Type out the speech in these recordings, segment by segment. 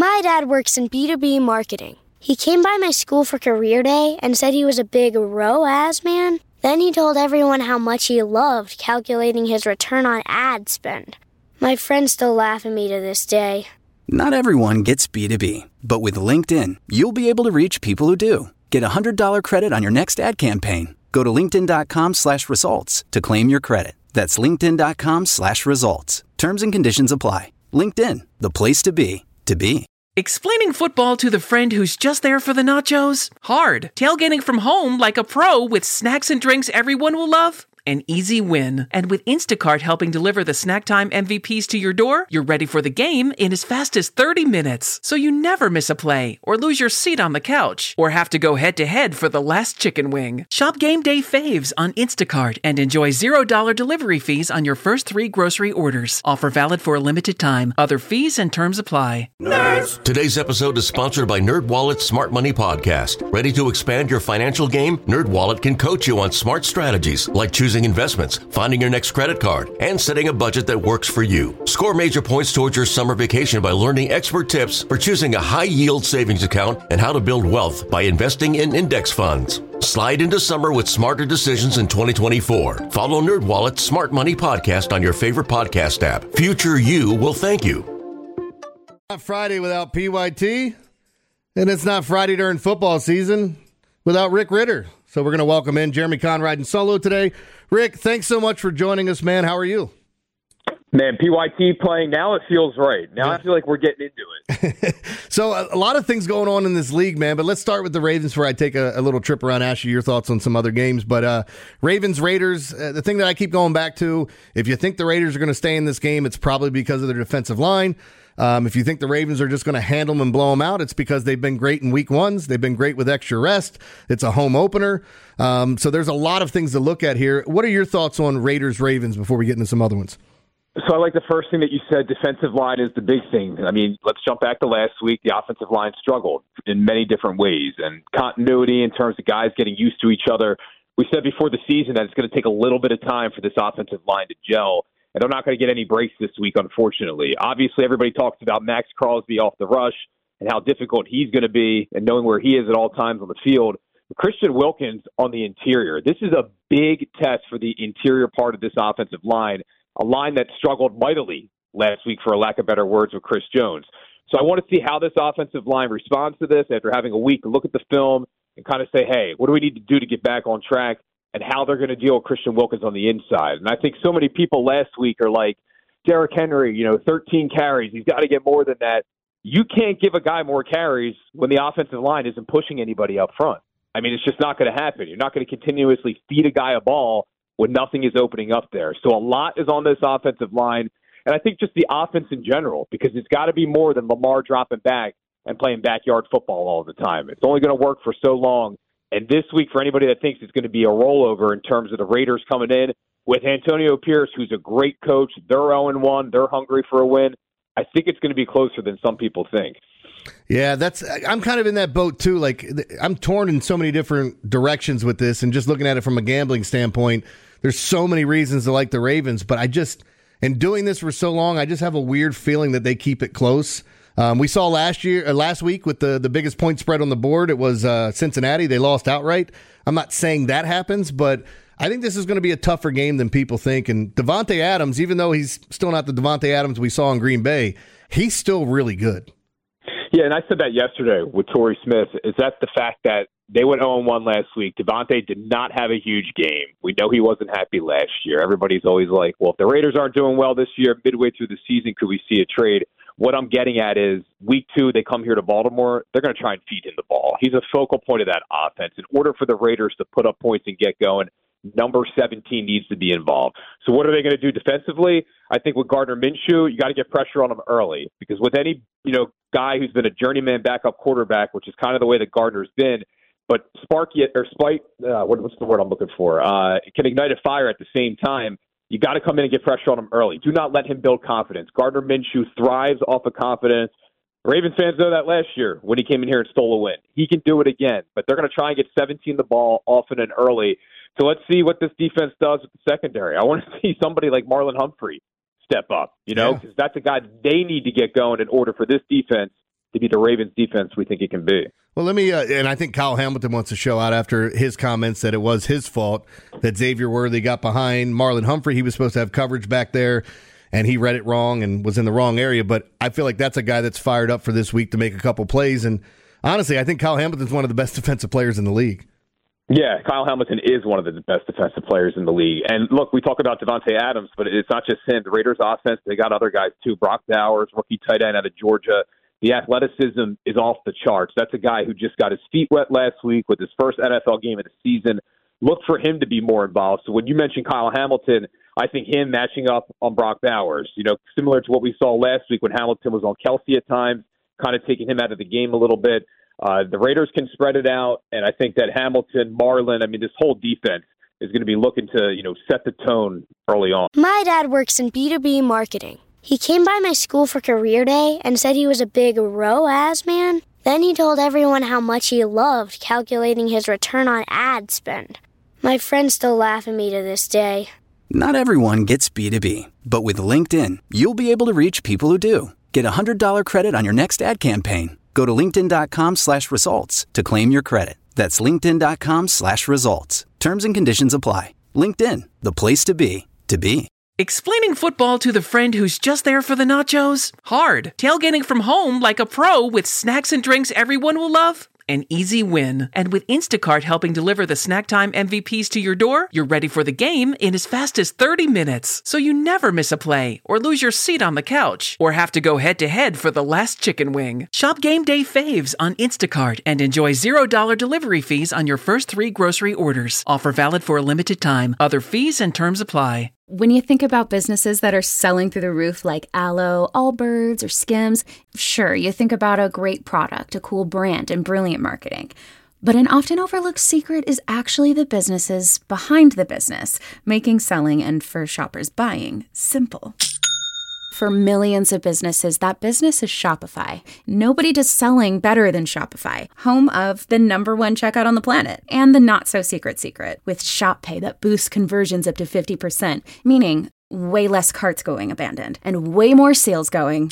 My dad works in B2B marketing. He came by my school for career day and said he was a big ROAS man. Then he told everyone how much he loved calculating his return on ad spend. My friends still laugh at me to this day. Not everyone gets B2B, but with LinkedIn, you'll be able to reach people who do. Get a $100 credit on your next ad campaign. Go to linkedin.com/results to claim your credit. That's linkedin.com/results. Terms and conditions apply. LinkedIn, the place to be, to be. Explaining football to the friend who's just there for the nachos? Hard. Tailgating from home like a pro with snacks and drinks everyone will love? An easy win. And with Instacart helping deliver the snack time MVPs to your door, you're ready for the game in as fast as 30 minutes. So you never miss a play, or lose your seat on the couch, or have to go head-to-head for the last chicken wing. Shop Game Day Faves on Instacart and enjoy $0 delivery fees on your first 3 grocery orders. Offer valid for a limited time. Other fees and terms apply. Nerds! Today's episode is sponsored by NerdWallet's Smart Money Podcast. Ready to expand your financial game? NerdWallet can coach you on smart strategies like choosing investments, finding your next credit card, and setting a budget that works for you. Score major points towards your summer vacation by learning expert tips for choosing a high-yield savings account and how to build wealth by investing in index funds. Slide into summer with smarter decisions in 2024. Follow NerdWallet's Smart Money Podcast on your favorite podcast app. Future you will thank you. Not Friday without PYT, and it's not Friday during football season without Rick Ritter. So we're going to welcome in Jeremy Conrad and solo today. Rick, thanks so much for joining us, man. How are you? Man, PYT playing, now it feels right. Now I feel like we're getting into it. So a lot of things going on in this league, man, but let's start with the Ravens before I take a little trip around, ask you your thoughts on some other games. But Ravens-Raiders, the thing that I keep going back to, if you think the Raiders are going to stay in this game, it's probably because of their defensive line. If you think the Ravens are just going to handle them and blow them out, it's because they've been great in week ones. They've been great with extra rest. It's a home opener. So there's a lot of things to look at here. What are your thoughts on Raiders-Ravens before we get into some other ones? So I like the first thing that you said, defensive line is the big thing. I mean, let's jump back to last week. The offensive line struggled in many different ways, and continuity in terms of guys getting used to each other. We said before the season that it's going to take a little bit of time for this offensive line to gel, and they're not going to get any breaks this week, unfortunately. Obviously, everybody talks about Max Crosby off the rush and how difficult he's going to be and knowing where he is at all times on the field. Christian Wilkins on the interior. This is a big test for the interior part of this offensive line, a line that struggled mightily last week, for a lack of better words, with Chris Jones. So I want to see how this offensive line responds to this after having a week to look at the film and kind of say, hey, what do we need to do to get back on track, and how they're going to deal with Christian Wilkins on the inside. And I think so many people last week are like, Derrick Henry, 13 carries. He's got to get more than that. You can't give a guy more carries when the offensive line isn't pushing anybody up front. I mean, it's just not going to happen. You're not going to continuously feed a guy a ball when nothing is opening up there. So a lot is on this offensive line. And I think just the offense in general, because it's got to be more than Lamar dropping back and playing backyard football all the time. It's only going to work for so long. And this week, for anybody that thinks it's going to be a rollover in terms of the Raiders coming in with Antonio Pierce, who's a great coach, they're 0-1, they're hungry for a win. I think it's going to be closer than some people think. Yeah, I'm kind of in that boat too. Like, I'm torn in so many different directions with this, and just looking at it from a gambling standpoint, there's so many reasons to like the Ravens, but in doing this for so long, I just have a weird feeling that they keep it close. We saw last week with the biggest point spread on the board, it was Cincinnati. They lost outright. I'm not saying that happens, but I think this is going to be a tougher game than people think. And Davante Adams, even though he's still not the Davante Adams we saw in Green Bay, he's still really good. Yeah, and I said that yesterday with Torrey Smith, is that the fact that they went 0-1 last week. Davante did not have a huge game. We know he wasn't happy last year. Everybody's always like, well, if the Raiders aren't doing well this year, midway through the season, could we see a trade? What I'm getting at is week 2, they come here to Baltimore. They're going to try and feed him the ball. He's a focal point of that offense. In order for the Raiders to put up points and get going, number 17 needs to be involved. So what are they going to do defensively? I think with Gardner Minshew, you got to get pressure on him early, because with any guy who's been a journeyman backup quarterback, which is kind of the way that Gardner's been, but what's the word I'm looking for? Can ignite a fire at the same time. You got to come in and get pressure on him early. Do not let him build confidence. Gardner Minshew thrives off of confidence. Ravens fans know that last year when he came in here and stole a win. He can do it again, but they're going to try and get 17 the ball often and early. So let's see what this defense does with the secondary. I want to see somebody like Marlon Humphrey step up, because that's a guy they need to get going in order for this defense to be the Ravens defense we think it can be. Well, let me, and I think Kyle Hamilton wants to show out after his comments that it was his fault that Xavier Worthy got behind Marlon Humphrey. He was supposed to have coverage back there, and he read it wrong and was in the wrong area. But I feel like that's a guy that's fired up for this week to make a couple plays. And honestly, I think Kyle Hamilton's one of the best defensive players in the league. Yeah, Kyle Hamilton is one of the best defensive players in the league. And look, we talk about Devontae Adams, but it's not just him. The Raiders offense, they got other guys too. Brock Bowers, rookie tight end out of Georgia. The athleticism is off the charts. That's a guy who just got his feet wet last week with his first NFL game of the season. Look for him to be more involved. So when you mention Kyle Hamilton, I think him matching up on Brock Bowers, similar to what we saw last week when Hamilton was on Kelsey at times, kind of taking him out of the game a little bit. The Raiders can spread it out, and I think that Hamilton, Marlon, this whole defense is going to be looking to, set the tone early on. My dad works in B2B marketing. He came by my school for career day and said he was a big ROAS man. Then he told everyone how much he loved calculating his return on ad spend. My friends still laugh at me to this day. Not everyone gets B2B, but with LinkedIn, you'll be able to reach people who do. Get a $100 credit on your next ad campaign. Go to linkedin.com/results to claim your credit. That's linkedin.com/results. Terms and conditions apply. LinkedIn, the place to be, to be. Explaining football to the friend who's just there for the nachos? Hard. Tailgating from home like a pro with snacks and drinks everyone will love? An easy win. And with Instacart helping deliver the snack time MVPs to your door, you're ready for the game in as fast as 30 minutes. So you never miss a play, or lose your seat on the couch, or have to go head-to-head for the last chicken wing. Shop Game Day faves on Instacart and enjoy $0 delivery fees on your first 3 grocery orders. Offer valid for a limited time. Other fees and terms apply. When you think about businesses that are selling through the roof like Aloe, Allbirds, or Skims, sure, you think about a great product, a cool brand, and brilliant marketing. But an often overlooked secret is actually the businesses behind the business, making selling and, for shoppers, buying simple. For millions of businesses, that business is Shopify. Nobody does selling better than Shopify, home of the #1 checkout on the planet, and the not-so-secret secret, with Shop Pay that boosts conversions up to 50%, meaning way less carts going abandoned, and way more sales going.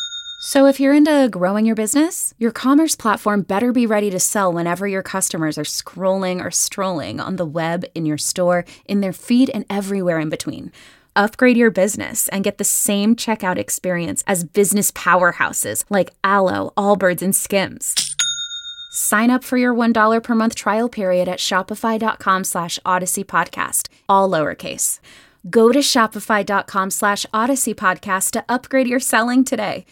So if you're into growing your business, your commerce platform better be ready to sell whenever your customers are scrolling or strolling on the web, in your store, in their feed, and everywhere in between. Upgrade your business and get the same checkout experience as business powerhouses like Aloe, Allbirds, and Skims. Sign up for your $1 per month trial period at shopify.com/Odyssey Podcast, all lowercase. Go to shopify.com/Odyssey Podcast to upgrade your selling today.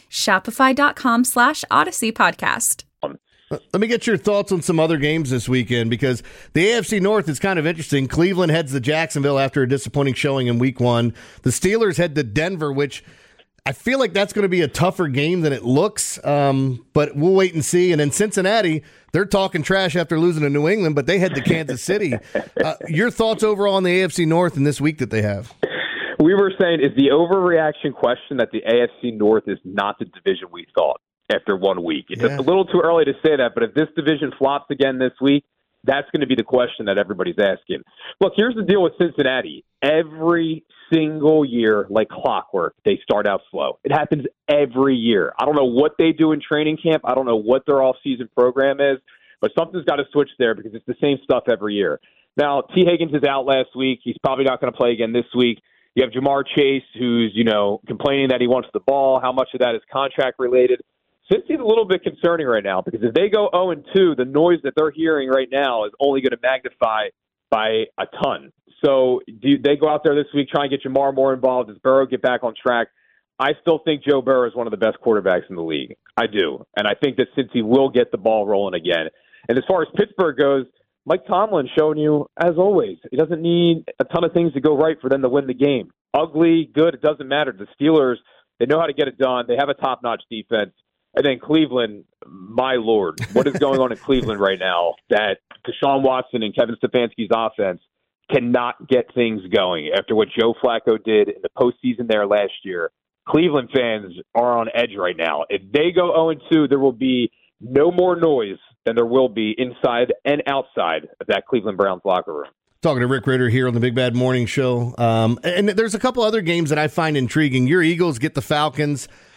Shopify.com/Odyssey Podcast. Let me get your thoughts on some other games this weekend, because the AFC North is kind of interesting. Cleveland heads to Jacksonville after a disappointing showing in Week 1. The Steelers head to Denver, which I feel like that's going to be a tougher game than it looks, but we'll wait and see. And then Cincinnati, they're talking trash after losing to New England, but they head to Kansas City. Your thoughts overall on the AFC North in this week that they have? We were saying, is the overreaction question that the AFC North is not the division we thought after 1 week? It's just a little too early to say that, but if this division flops again this week, that's going to be the question that everybody's asking. Look, here's the deal with Cincinnati. Every single year, like clockwork, they start out slow. It happens every year. I don't know what they do in training camp. I don't know what their off-season program is, but something's got to switch there because it's the same stuff every year. Now, T. Higgins is out last week. He's probably not going to play again this week. You have Jamar Chase, who's, complaining that he wants the ball. How much of that is contract-related? Cincy's a little bit concerning right now, because if they go 0-2, the noise that they're hearing right now is only going to magnify by a ton. So do they go out there this week, try and get Jamar more involved? Does Burrow get back on track? I still think Joe Burrow is one of the best quarterbacks in the league. I do. And I think that Cincy will get the ball rolling again. And as far as Pittsburgh goes, Mike Tomlin showing you, as always, he doesn't need a ton of things to go right for them to win the game. Ugly, good, it doesn't matter. The Steelers, they know how to get it done. They have a top-notch defense. And then Cleveland, my Lord, what is going on in Cleveland right now that Deshaun Watson and Kevin Stefanski's offense cannot get things going after what Joe Flacco did in the postseason there last year? Cleveland fans are on edge right now. If they go 0-2, there will be no more noise than there will be inside and outside of that Cleveland Browns locker room. Talking to Rick Ritter here on the Big Bad Morning Show. And there's a couple other games that I find intriguing. Your Eagles get the Falcons.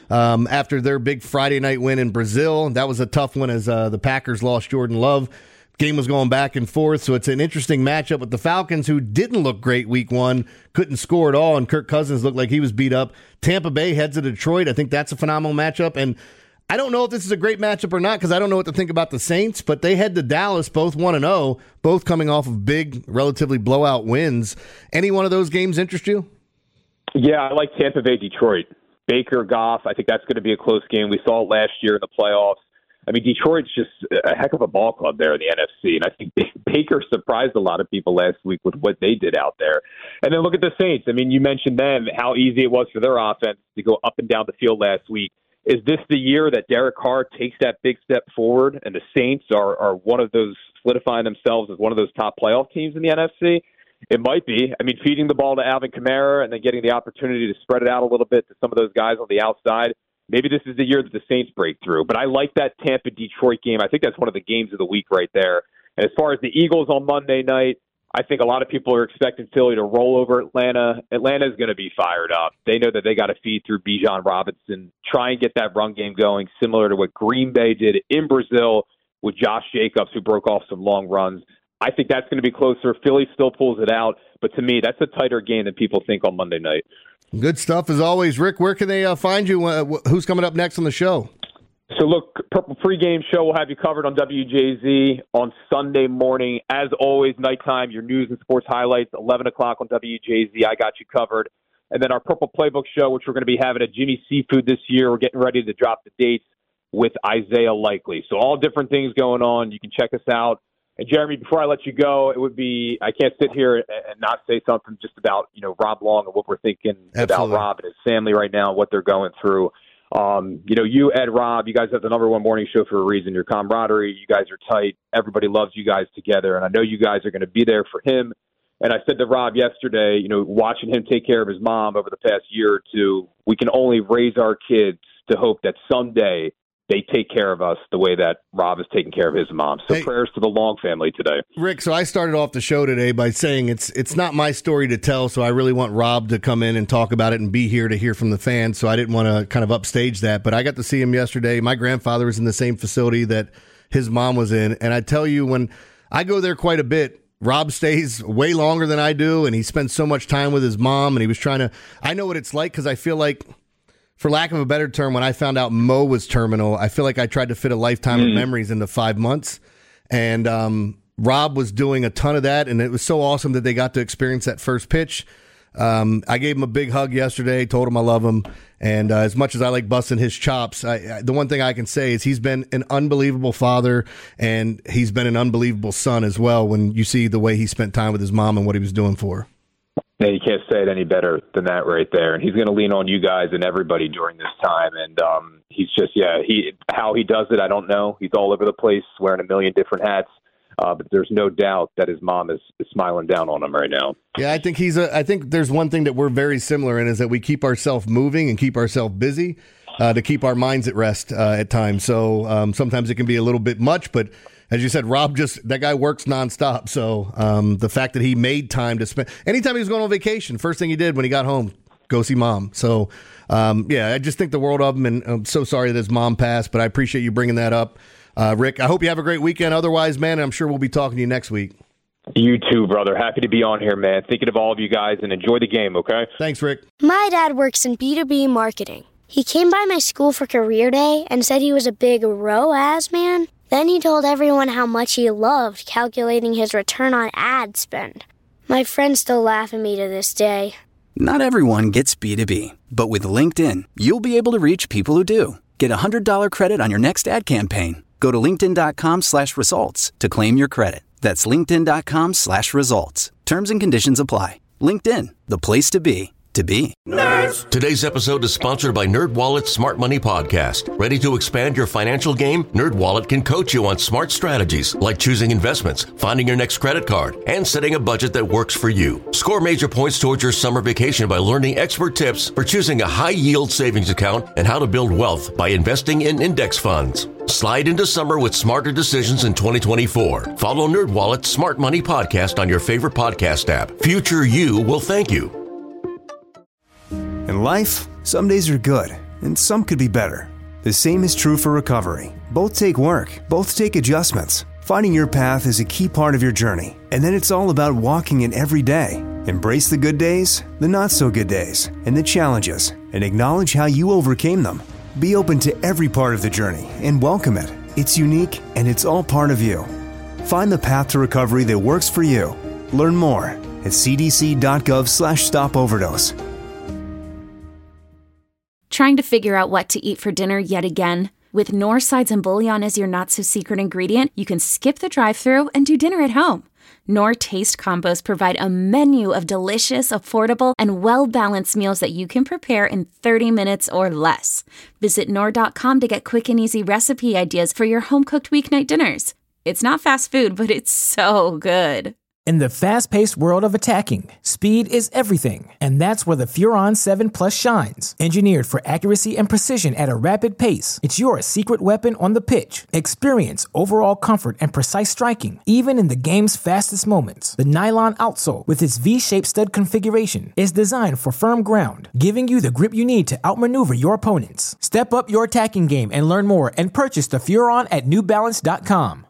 after their big Friday night win in Brazil. That was a tough one as the Packers lost Jordan Love. Game was going back and forth, so it's an interesting matchup with the Falcons, who didn't look great week one, couldn't score at all, and Kirk Cousins looked like he was beat up. Tampa Bay heads to Detroit. I think that's a phenomenal matchup, and I don't know if this is a great matchup or not because I don't know what to think about the Saints, but they head to Dallas, both 1-0, both coming off of big, relatively blowout wins. Any one of those games interest you? Yeah, I like Tampa Bay, Detroit. Baker, Goff, I think that's going to be a close game. We saw it last year in the playoffs. I mean, Detroit's just a heck of a ball club there in the NFC, and I think Baker surprised a lot of people last week with what they did out there. And then look at the Saints. I mean, you mentioned them, how easy it was for their offense to go up and down the field last week. Is this the year that Derek Carr takes that big step forward, and the Saints are one of those solidifying themselves as one of those top playoff teams in the NFC? It might be. I mean, feeding the ball to Alvin Kamara and then getting the opportunity to spread it out a little bit to some of those guys on the outside. Maybe this is the year that the Saints break through. But I like that Tampa-Detroit game. I think that's one of the games of the week right there. And as far as the Eagles on Monday night, I think a lot of people are expecting Philly to roll over Atlanta. Atlanta's going to be fired up. They know that they got to feed through Bijan Robinson, try and get that run game going, similar to what Green Bay did in Brazil with Josh Jacobs, who broke off some long runs. I think that's going to be closer. Philly still pulls it out. But to me, that's a tighter game than people think on Monday night. Good stuff as always. Rick, where can they find you? Who's coming up next on the show? So look, Purple pregame show will have you covered on WJZ on Sunday morning. As always, nighttime, your news and sports highlights, 11 o'clock on WJZ. I got you covered. And then our Purple Playbook show, which we're going to be having at Jimmy Seafood this year. We're getting ready to drop the dates with Isaiah Likely. So all different things going on. You can check us out. And Jeremy, before I let you go, it would be, I can't sit here and not say something just about, Rob Long and what we're thinking about Rob and his family right now, what they're going through. You, Ed, Rob, you guys have the number one morning show for a reason. Your camaraderie, you guys are tight. Everybody loves you guys together. And I know you guys are going to be there for him. And I said to Rob yesterday, watching him take care of his mom over the past year or two, we can only raise our kids to hope that someday they take care of us the way that Rob is taking care of his mom. So prayers to the Long family today. Rick, so I started off the show today by saying it's not my story to tell, so I really want Rob to come in and talk about it and be here to hear from the fans, so I didn't want to kind of upstage that. But I got to see him yesterday. My grandfather was in the same facility that his mom was in, and I tell you, when I go there quite a bit, Rob stays way longer than I do, and he spends so much time with his mom, and he was trying to – I know what it's like because I feel like – for lack of a better term, when I found out Mo was terminal, I feel like I tried to fit a lifetime of memories into 5 months. And Rob was doing a ton of that, and it was so awesome that they got to experience that first pitch. I gave him a big hug yesterday, told him I love him. And as much as I like busting his chops, the one thing I can say is he's been an unbelievable father, and he's been an unbelievable son as well when you see the way he spent time with his mom and what he was doing for her. Yeah, you can't say it any better than that right there. And he's going to lean on you guys and everybody during this time. And he's just, how he does it, I don't know. He's all over the place, wearing a million different hats. But there's no doubt that his mom is smiling down on him right now. Yeah, I think I think there's one thing that we're very similar in is that we keep ourselves moving and keep ourselves busy to keep our minds at rest at times. So sometimes it can be a little bit much, but as you said, Rob that guy works nonstop. So the fact that he made time to spend, anytime he was going on vacation, first thing he did when he got home, go see mom. So I just think the world of him, and I'm so sorry that his mom passed, but I appreciate you bringing that up. Rick, I hope you have a great weekend. Otherwise, man, I'm sure we'll be talking to you next week. You too, brother. Happy to be on here, man. Thinking of all of you guys, and enjoy the game, okay? Thanks, Rick. My dad works in B2B marketing. He came by my school for career day and said he was a big ROAS man. Then he told everyone how much he loved calculating his return on ad spend. My friends still laugh at me to this day. Not everyone gets B2B, but with LinkedIn, you'll be able to reach people who do. Get a $100 credit on your next ad campaign. Go to linkedin.com/results to claim your credit. That's linkedin.com/results. Terms and conditions apply. LinkedIn, the place to be. Nerds. Today's episode is sponsored by NerdWallet's Smart Money Podcast. Ready to expand your financial game? NerdWallet can coach you on smart strategies like choosing investments, finding your next credit card, and setting a budget that works for you. Score major points towards your summer vacation by learning expert tips for choosing a high-yield savings account and how to build wealth by investing in index funds. Slide into summer with smarter decisions in 2024. Follow NerdWallet's Smart Money Podcast on your favorite podcast app. Future you will thank you. In life, some days are good, and some could be better. The same is true for recovery. Both take work, both take adjustments. Finding your path is a key part of your journey, and then it's all about walking it every day. Embrace the good days, the not-so-good days, and the challenges, and acknowledge how you overcame them. Be open to every part of the journey and welcome it. It's unique, and it's all part of you. Find the path to recovery that works for you. Learn more at cdc.gov/stopoverdose. Trying to figure out what to eat for dinner yet again? With Knorr sides and bouillon as your not-so-secret ingredient, you can skip the drive-thru and do dinner at home. Knorr Taste Combos provide a menu of delicious, affordable, and well-balanced meals that you can prepare in 30 minutes or less. Visit Knorr.com to get quick and easy recipe ideas for your home-cooked weeknight dinners. It's not fast food, but it's so good. In the fast-paced world of attacking, speed is everything, and that's where the Furon 7 Plus shines. Engineered for accuracy and precision at a rapid pace, it's your secret weapon on the pitch. Experience overall comfort and precise striking, even in the game's fastest moments. The nylon outsole, with its V-shaped stud configuration, is designed for firm ground, giving you the grip you need to outmaneuver your opponents. Step up your attacking game and learn more and purchase the Furon at NewBalance.com.